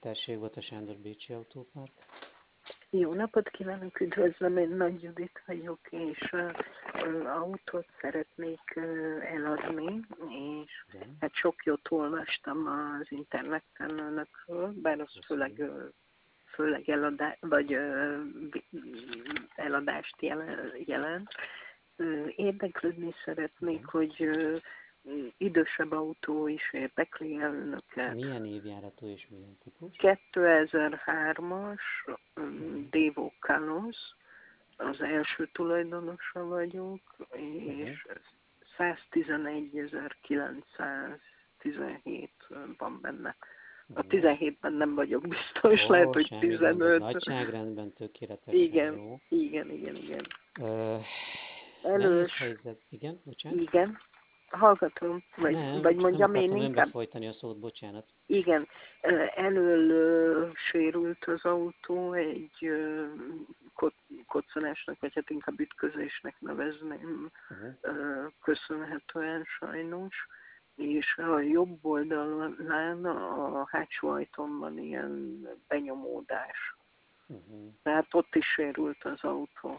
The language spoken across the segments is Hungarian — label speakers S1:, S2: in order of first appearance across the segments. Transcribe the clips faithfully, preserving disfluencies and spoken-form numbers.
S1: Tessék, volt a Sándor Bécsi Autópark.
S2: Jó napot kívánok, üdvözlöm, én Nagy Judit vagyok, és uh, autót szeretnék uh, eladni, és
S1: Igen.
S2: hát sok jót olvastam az interneten önökről, bár az főleg, uh, főleg eladá, vagy uh, eladást jelen, jelent. Uh, érdeklődni szeretnék,
S1: Igen.
S2: hogy uh, idősebb autó is érdekli el önöket.
S1: Milyen évjáratú és milyen típus?
S2: kétezer-hármas
S1: Uh-huh.
S2: Devo Kalos, az első tulajdonosa vagyok,
S1: Uh-huh.
S2: és száztizenegy-kilencszáztizenhét van benne. A
S1: Uh-huh.
S2: tizenhétben nem vagyok biztos,
S1: Ó,
S2: lehet, hogy
S1: semmi gond, ez
S2: tizenöt.
S1: nagyságrendben tökéletesen
S2: Igen,
S1: jó.
S2: igen, igen, igen.
S1: Uh, nehéz
S2: Elős,
S1: helyzet. Igen, bocsánat?
S2: igen, hallgatom, vagy,
S1: Nem,
S2: vagy
S1: csak nem
S2: mondjam én
S1: akartam önbe
S2: inkább.
S1: folytani a szót, bocsánat.
S2: Igen, ö, elől ö, sérült az autó, egy ö, ko- koccanásnak, vagy hát inkább ütközésnek nevezném
S1: Uh-huh.
S2: ö, köszönhetően sajnos, és a jobb oldalán a hátsó ajtómban ilyen benyomódás.
S1: Uh-huh.
S2: Tehát ott is sérült az autó.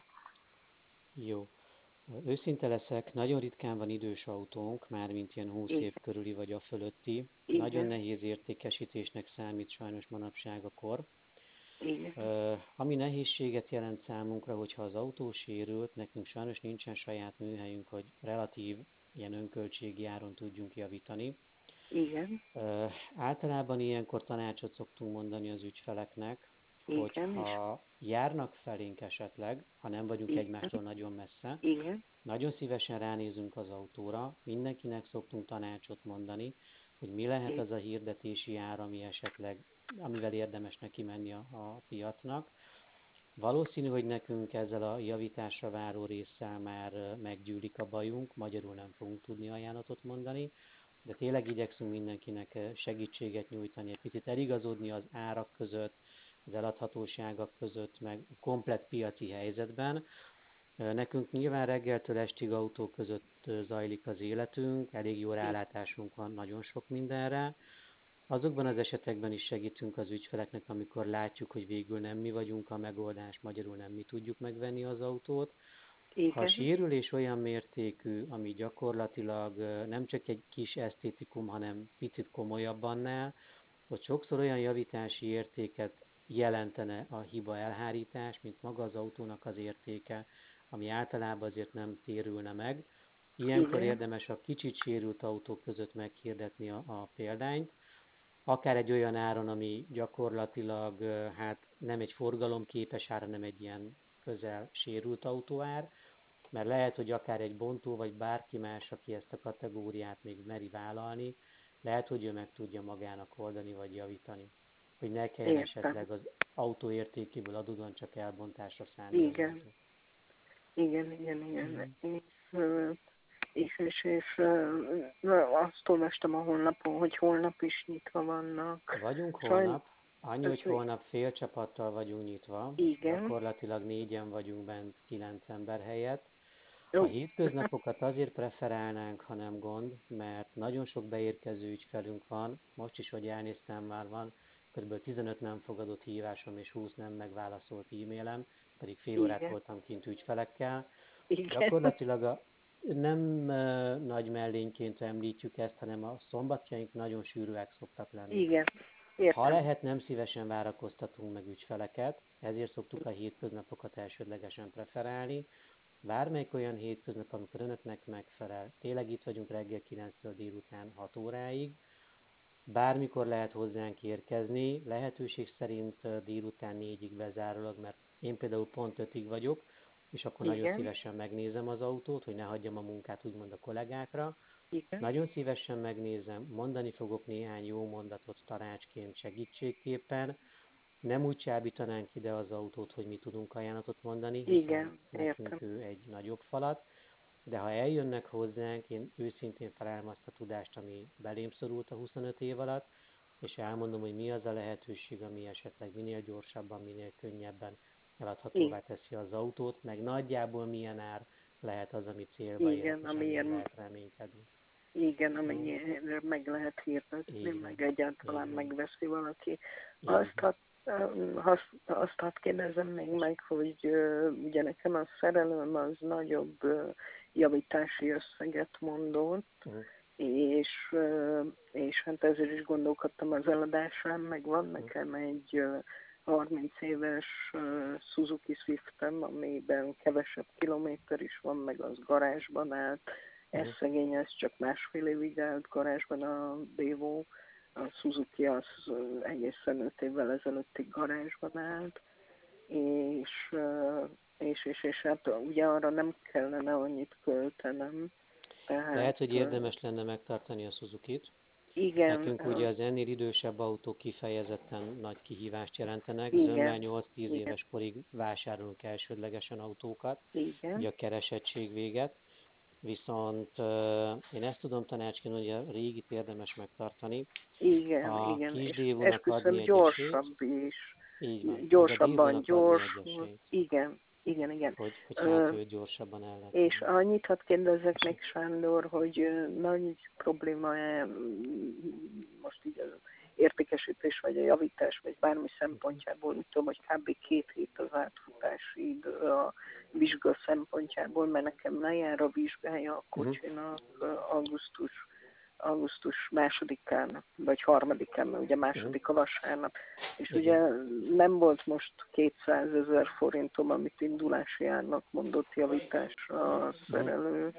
S1: Jó. Őszinte leszek, nagyon ritkán van idős autónk, mármint ilyen húsz
S2: Igen,
S1: év körüli vagy a fölötti. Nagyon
S2: igen,
S1: nehéz értékesítésnek számít sajnos manapság a kor.
S2: igen,
S1: Uh, ami nehézséget jelent számunkra, hogyha az autó sérült, nekünk sajnos nincsen saját műhelyünk, hogy relatív ilyen önköltségi áron tudjunk javítani.
S2: igen,
S1: Uh, általában ilyenkor tanácsot szoktunk mondani az ügyfeleknek,
S2: igen, és
S1: hogyha járnak felénk esetleg, ha nem vagyunk
S2: igen,
S1: egymástól nagyon messze,
S2: igen,
S1: nagyon szívesen ránézünk az autóra, mindenkinek szoktunk tanácsot mondani, hogy mi lehet
S2: igen,
S1: az a hirdetési ár, ami esetleg, amivel érdemes neki menni a, a piacnak. Valószínű, hogy nekünk ezzel a javításra váró résszel már meggyűlik a bajunk, magyarul nem fogunk tudni ajánlatot mondani, de tényleg igyekszünk mindenkinek segítséget nyújtani, egy picit eligazodni az árak között, az eladhatóságok között, meg a komplett piaci helyzetben. Nekünk nyilván reggeltől estig autók között zajlik az életünk, elég jó rálátásunk van nagyon sok mindenre. Azokban az esetekben is segítünk az ügyfeleknek, amikor látjuk, hogy végül nem mi vagyunk a megoldás, magyarul nem mi tudjuk megvenni az autót. Ha a
S2: igen,
S1: sérülés olyan mértékű, ami gyakorlatilag nem csak egy kis esztétikum, hanem picit komolyabb annál, ott sokszor olyan javítási értéket jelentene a hiba elhárítás, mint maga az autónak az értéke, ami általában azért nem térülne meg. Ilyenkor
S2: igen,
S1: érdemes a kicsit sérült autók között meghirdetni a, a példányt, akár egy olyan áron, ami gyakorlatilag hát nem egy forgalomképes ár, hanem egy ilyen közel sérült autóár, mert lehet, hogy akár egy bontó, vagy bárki más, aki ezt a kategóriát még meri vállalni, lehet, hogy ő meg tudja magának oldani, vagy javítani. Hogy ne kelljen
S2: értem.
S1: esetleg az autó értékéből adódóan csak elbontásra szánni az
S2: Igen,
S1: autót.
S2: igen, igen, igen.
S1: Igen.
S2: És, ö, és, és, és ö, azt olvastam a honlapon, hogy holnap is nyitva vannak.
S1: Vagyunk
S2: Sajnos,
S1: holnap, annyi, hogy holnap fél csapattal vagyunk nyitva,
S2: igen,
S1: gyakorlatilag négyen vagyunk bent kilenc ember helyett. A
S2: jó,
S1: hétköznapokat azért preferálnánk, ha nem gond, mert nagyon sok beérkező ügyfelünk van, most is, hogy elnéztem, már van, kb. tizenöt nem fogadott hívásom és húsz nem megválaszolt e-mailem, pedig fél órát
S2: igen,
S1: voltam kint ügyfelekkel.
S2: igen,
S1: Gyakorlatilag a, nem e, nagy mellényként említjük ezt, hanem a szombatjaink nagyon sűrűek szoktak lenni.
S2: igen,
S1: Ha
S2: értem,
S1: lehet, nem szívesen várakoztatunk meg ügyfeleket, ezért szoktuk a hétköznapokat elsődlegesen preferálni. Bármelyik olyan hétköznap, amikor önöknek megfelel, tényleg itt vagyunk reggel kilenctől délután hat óráig, bármikor lehet hozzánk érkezni, lehetőség szerint délután négyig bezárólag, mert én például pont ötig vagyok, és akkor nagyon
S2: igen,
S1: szívesen megnézem az autót, hogy ne hagyjam a munkát úgymond a kollégákra.
S2: igen,
S1: Nagyon szívesen megnézem, mondani fogok néhány jó mondatot tanácsként, segítségképpen. Nem úgy csábítanánk ide az autót, hogy mi tudunk ajánlatot mondani, hiszen
S2: igen, értem,
S1: nekünk ő egy nagyobb falat, de ha eljönnek hozzánk, én őszintén felelem azt a tudást, ami belém szorult a huszonöt év alatt, és elmondom, hogy mi az a lehetőség, ami esetleg minél gyorsabban, minél könnyebben eladhatóvá
S2: igen,
S1: teszi az autót, meg nagyjából milyen ár lehet az, ami célba
S2: igen,
S1: érhet, és amiben
S2: amiért,
S1: lehet reménykedni.
S2: Igen, amennyire meg lehet hirdetni,
S1: Így
S2: meg
S1: van,
S2: egyáltalán
S1: így van,
S2: megveszi valaki.
S1: így
S2: Azt
S1: van.
S2: hadd azt, azt hadd kérdezem még meg, hogy ö, ugye nekem a szerelőm az nagyobb ö, javítási összeget mondott,
S1: Uh-huh.
S2: és, ö, és hát ezért is gondolkodtam az eladásán, meg van
S1: Uh-huh.
S2: nekem egy ö, harminc éves ö, Suzuki Swiftem, amiben kevesebb kilométer is van, meg az garázsban állt. Ez
S1: Uh-huh.
S2: szegény, ez csak másfél évig állt garázsban a Devo. A Suzuki az ö, egészen öt évvel ezelőttig garázsban állt, és, ö, és, és, és hát ugye arra nem kellene annyit költenem, tehát
S1: Lehet, hogy
S2: ö,
S1: érdemes lenne megtartani a Suzukit.
S2: igen,
S1: Nekünk
S2: ö,
S1: ugye az ennél idősebb autók kifejezetten nagy kihívást jelentenek. Zömmel
S2: igen,
S1: nyolc-tíz
S2: igen,
S1: éves korig vásárolunk elsődlegesen autókat, ugye
S2: igen,
S1: a keresettség véget. Viszont uh, én ezt tudom tanácsként, hogy a régit érdemes megtartani.
S2: igen,
S1: A
S2: igen,
S1: kis
S2: és
S1: Dévónak adni
S2: esküszöm
S1: egy esélyt,
S2: gyorsabb is,
S1: így van, meg a
S2: gyorsabban
S1: Dévónak adni egy
S2: gyorsul,
S1: esélyt,
S2: igen, igen, igen.
S1: hogy, hogy hát
S2: Ö,
S1: őt gyorsabban el lehet
S2: És
S1: adni.
S2: annyit hadd kérdezzek meg, Sándor, hogy ö, nagy probléma-e most így az értékesítés, vagy a javítás, vagy bármi szempontjából, úgy tudom, hogy kb. Két hét az átfutási idő a vizsga szempontjából, mert nekem lejár a vizsgája a
S1: Uh-huh.
S2: kocsinak ö, augusztus augusztus másodikán, vagy harmadikán, mert ugye
S1: Uh-huh.
S2: második a vasárnap. És
S1: Igen.
S2: ugye nem volt most kétszázezer forintom, amit indulási árnak mondott javításra a
S1: Uh-huh.
S2: szerelő,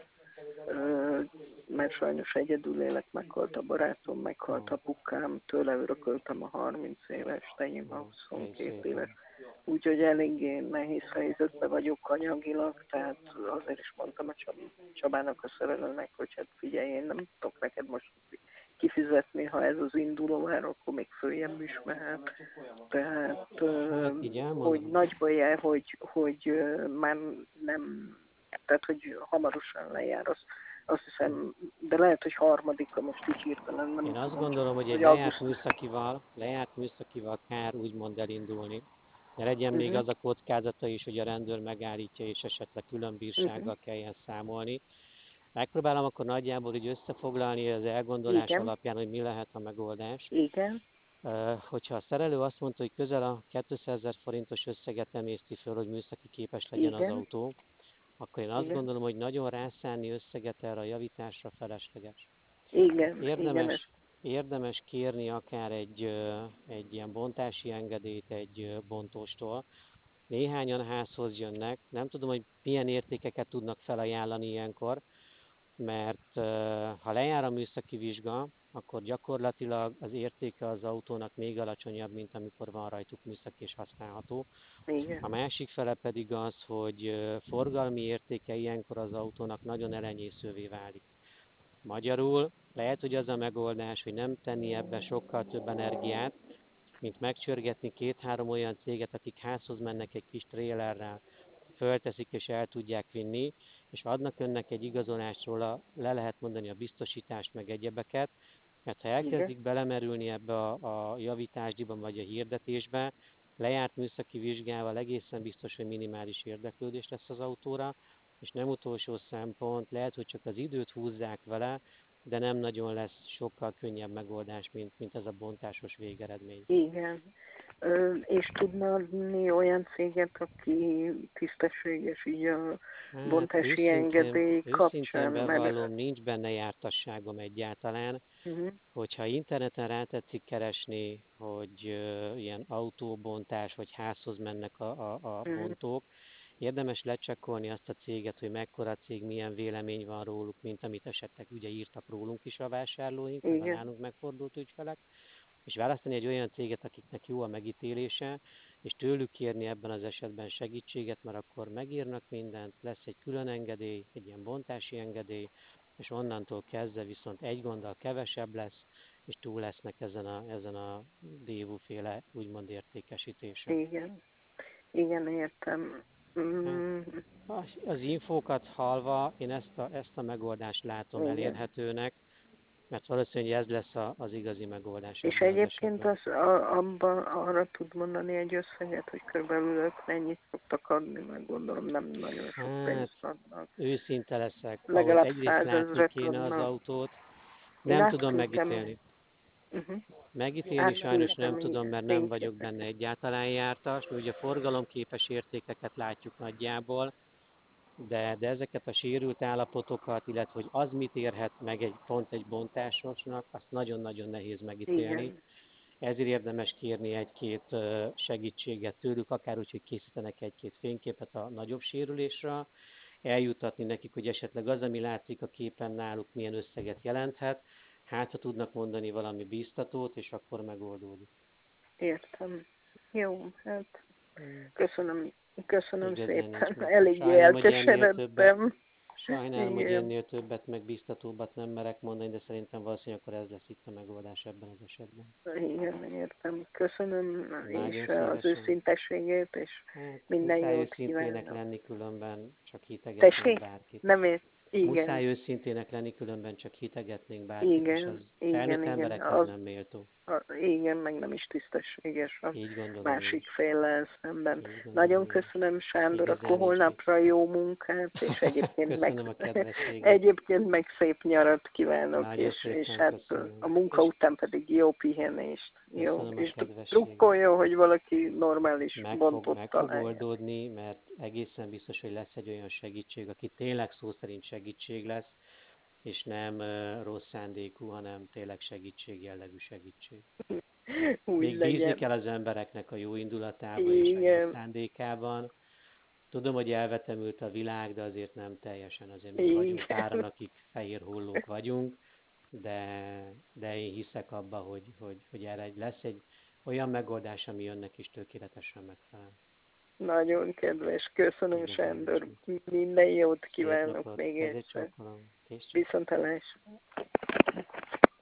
S2: mert sajnos egyedül élek, meghalt a barátom, meghalt
S1: Oh,
S2: apukám, tőle örököltem a harminc éves, enyém a
S1: oh, élj
S2: huszonkettő éves.
S1: szépen.
S2: Úgyhogy eléggé nehéz helyzetben vagyok anyagilag, tehát azért is mondtam a Csabának, a szerelőnek, hogy hát figyelj, én nem tudok neked most kifizetni, ha ez az induló ár, akkor még följebb is mehet. Tehát,
S1: Hát így
S2: hogy
S1: elmondom.
S2: nagy baj-e, hogy, hogy már nem, tehát hogy hamarosan lejár, az, azt hiszem, de lehet, hogy harmadika, most így hirtelen nem
S1: Én azt
S2: tudom, csak
S1: gondolom, hogy egy
S2: hogy
S1: lejárt
S2: augusztus.
S1: műszakival, lejárt műszakival kár úgymond elindulni. Ne legyen még
S2: Uh-huh,
S1: az a kockázata is, hogy a rendőr megállítja, és esetleg külön
S2: uh-huh.
S1: bírsággal kelljen számolni. Megpróbálom akkor nagyjából így összefoglalni az elgondolás
S2: Igen,
S1: alapján, hogy mi lehet a megoldás.
S2: igen,
S1: Hogyha a szerelő azt mondta, hogy közel a kétszázezer forintos összeget emészti föl, hogy műszaki képes legyen az
S2: igen,
S1: autó, akkor én azt
S2: igen,
S1: gondolom, hogy nagyon rászánni összeget erre a javításra felesleges.
S2: igen, igen, ez,
S1: Érdemes, érdemes kérni akár egy, egy ilyen bontási engedélyt egy bontóstól. Néhányan házhoz jönnek, nem tudom, hogy milyen értékeket tudnak felajánlani ilyenkor, mert ha lejár a műszaki vizsga, akkor gyakorlatilag az értéke az autónak még alacsonyabb, mint amikor van rajtuk műszaki és használható. A
S2: igen,
S1: másik fele pedig az, hogy forgalmi értéke ilyenkor az autónak nagyon elenyészővé válik. Magyarul lehet, hogy az a megoldás, hogy nem tenni ebbe sokkal több energiát, mint megcsörgetni két-három olyan céget, akik házhoz mennek egy kis trélerrel, fölteszik és el tudják vinni, és adnak önnek egy igazolást róla, le lehet mondani a biztosítást, meg egyebeket, mert ha
S2: igen,
S1: elkezdik belemerülni ebbe a, a javításdiba vagy a hirdetésbe, lejárt műszaki vizsgával egészen biztos, hogy minimális érdeklődés lesz az autóra, és nem utolsó szempont, lehet, hogy csak az időt húzzák vele, de nem nagyon lesz sokkal könnyebb megoldás, mint, mint ez a bontásos végeredmény.
S2: igen. Ö, és tudna adni olyan céget, aki tisztességes így a
S1: Hát
S2: bontási
S1: őszintén,
S2: engedély kapcsán,
S1: őszintén
S2: mert
S1: bevallom, nincs benne jártasságom egyáltalán.
S2: uh-huh,
S1: Hogyha interneten rátetszik keresni, hogy ö, ilyen autóbontás vagy házhoz mennek a, a, a
S2: uh-huh,
S1: bontók, érdemes lecsekkolni azt a céget, hogy mekkora cég, milyen vélemény van róluk, mint amit esetleg ugye írtak rólunk is a vásárlóink, meg a
S2: igen,
S1: nálunk megfordult ügyfelek, és választani egy olyan céget, akiknek jó a megítélése, és tőlük kérni ebben az esetben segítséget, mert akkor megírnak mindent, lesz egy külön engedély, egy ilyen bontási engedély, és onnantól kezdve viszont egy gonddal kevesebb lesz, és túl lesznek ezen a, ezen a dévúféle úgymond értékesítésen.
S2: igen, igen, értem.
S1: Hát,
S2: Mm,
S1: az infókat hallva én ezt a, ezt a megoldást látom
S2: igen.
S1: elérhetőnek, mert valószínűleg ez lesz a, az igazi megoldás
S2: És
S1: ebben az
S2: egyébként
S1: esetben.
S2: az, a, abban arra tud mondani egy összeget, hogy körülbelül ők mennyit szoktak adni, meg gondolom nem nagyon sok
S1: Hát,
S2: pénzt adnak.
S1: őszinte leszek, ahhoz
S2: Legalább
S1: egyrészt látni
S2: százezret
S1: kéne az
S2: adnak.
S1: autót,
S2: Én
S1: Nem tudom
S2: átküldtem,
S1: megítélni.
S2: uh-huh.
S1: Megítélni sajnos nem
S2: átküldtem
S1: tudom, mert nem vagyok benne
S2: fényképeket.
S1: egyáltalán jártas. Mi ugye forgalomképes értékeket látjuk nagyjából, de, de ezeket a sérült állapotokat, illetve hogy az mit érhet meg egy pont egy bontásosnak, azt nagyon-nagyon nehéz megítélni.
S2: Igen,
S1: Ezért érdemes kérni egy-két segítséget tőlük, akár úgy, hogy készítenek egy-két fényképet a nagyobb sérülésre, eljutatni nekik, hogy esetleg az, ami látszik a képen náluk, milyen összeget jelenthet, hát ha tudnak mondani valami bíztatót, és akkor megoldódik.
S2: értem. Jó, hát
S1: Mm.
S2: köszönöm, köszönöm
S1: Igazán nincs
S2: szépen.
S1: mit.
S2: Eléggé
S1: Sajnálom, hogy ennél többet,
S2: elkeseredtem.
S1: sajnálom, hogy
S2: Igen,
S1: ennél többet, meg biztatóbbat nem merek mondani, de szerintem valószínűleg akkor ez lesz itt a megoldás ebben az esetben.
S2: igen, értem. Köszönöm,
S1: Nagyon
S2: és az
S1: szívesen.
S2: őszintességét, és
S1: Hát
S2: minden
S1: muszáj
S2: jót
S1: őszintének
S2: kívánok.
S1: lenni, különben csak hitegetnénk
S2: Tessék?
S1: bárkit.
S2: Nem ért?
S1: Muszáj
S2: Igen,
S1: őszintének lenni, különben csak hitegetnénk bárkit, és
S2: igen,
S1: az
S2: igen,
S1: felnőtt
S2: igen.
S1: emberekhez
S2: Az,
S1: nem méltó.
S2: a, igen, meg nem is tisztességes a
S1: Így gondolom én
S2: másik
S1: is.
S2: féllel szemben.
S1: Így gondolom
S2: Nagyon
S1: én is.
S2: köszönöm, Sándor, akkor
S1: Igazán nincs mit.
S2: holnapra jó munkát, és egyébként meg,
S1: Köszönöm a kedvességet.
S2: egyébként meg szép nyarat kívánok,
S1: Nagyon
S2: és, és
S1: szépen
S2: hát
S1: köszönöm.
S2: a munka
S1: És
S2: után pedig jó pihenést. Jó,
S1: köszönöm a
S2: és
S1: kedvességet.
S2: drukkoljon, hogy valaki normális
S1: Meg fog,
S2: bontót
S1: meg fog
S2: találjon.
S1: oldódni, mert egészen biztos, hogy lesz egy olyan segítség, aki tényleg szó szerint segítség lesz, és nem uh, rossz szándékú, hanem tényleg segítség jellegű segítség.
S2: Úgy
S1: Még bízni
S2: legyen.
S1: kell az embereknek a jó indulatában és a jó
S2: Igen,
S1: szándékában. Tudom, hogy elvetemült a világ, de azért nem teljesen, azért még vagyunk páran,
S2: igen.
S1: akik fehér hollók vagyunk, de, de én hiszek abba, hogy, hogy, hogy erre egy, lesz egy olyan megoldás, ami önnek is tökéletesen megfelel.
S2: Nagyon kedves. Köszönöm,
S1: Igazán nincs
S2: Sándor.
S1: mit.
S2: Minden jót
S1: Szép
S2: kívánok
S1: napot,
S2: még
S1: kezét
S2: egyszer.
S1: csókolom, kész csókolom.
S2: Viszontlátásra.